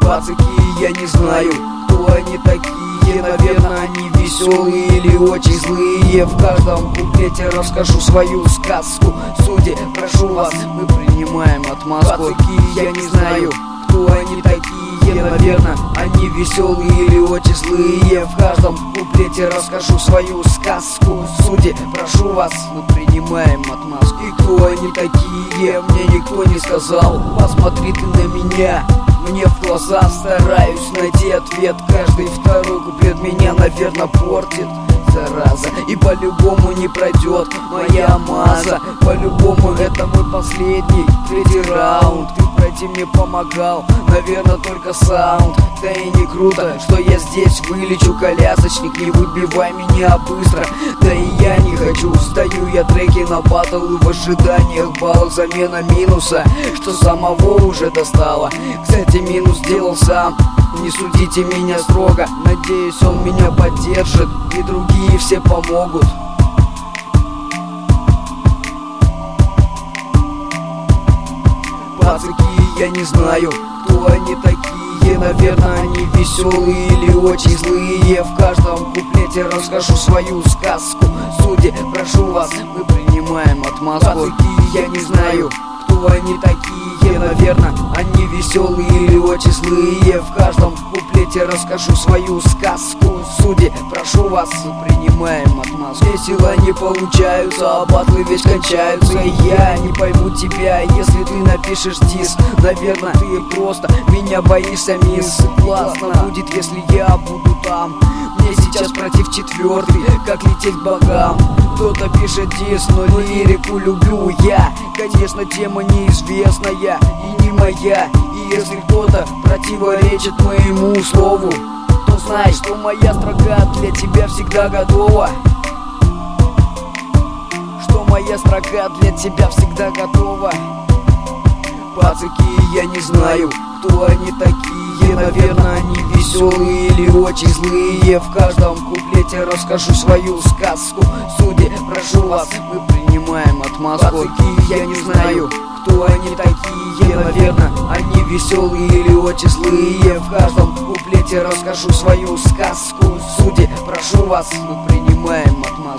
Пацаки, я не знаю, кто они такие. Наверное, они веселые или очень злые. В каждом куплете расскажу свою сказку. Судьи, прошу вас, мы принимаем отмазку. Пацаки, я не знаю, кто они такие. Наверное, они веселые или очень злые. В каждом куплете расскажу свою сказку. Судьи, прошу вас, мы принимаем отмазку. И кто они такие, мне никто не сказал. Посмотри ты на меня, мне в глаза, стараюсь найти ответ. Каждый второй куплет меня, наверное, портит, зараза. И по-любому не пройдет моя маза. По-любому это мой последний, третий раунд. Ты пройти мне помогал, наверное, только саунд. Да и не круто, что я здесь вылечу колясочник. Не выбивай меня быстро, да и я не хочу. Стою я треки на батл и в ожиданиях баллов. Замена минуса, что самого уже достало. Кстати, минус делал сам, не судите меня строго. Надеюсь, он меня поддержит и другие все помогут. Пацаки, я не знаю, кто они такие. Наверное, они веселые или очень злые. В каждом куплете расскажу свою сказку. Судьи, прошу вас, мы принимаем отмазку. Пацаки, я не знаю, кто они такие. Наверное, они веселые или очень злые. В каждом куплете расскажу свою сказку. Судьи, прошу вас, мы принимаем отмазку. Весело не получаются, а батлы ведь кончаются. И я не пойму тебя, если ты напишешь дис. Наверное, ты просто меня боишься, мисс. Классно будет, если я буду там. Мне сейчас против четвертый, как лететь к богам. Кто-то пишет дис, но лирику люблю я. Конечно, тема неизвестная и не моя. И если кто-то противоречит моему слову, то знай, что моя строка для тебя всегда готова. Что моя строка для тебя всегда готова. Пацаки, я не знаю, кто они такие. Наверное, они веселые или очень злые. В каждом куплете расскажу свою сказку. Судьи, прошу вас, мы принимаем отмазку. Пацаки, я не знаю, кто они такие. Наверное, они веселые или очень злые. В каждом куплете расскажу свою сказку. Судьи, прошу вас, мы принимаем отмазку.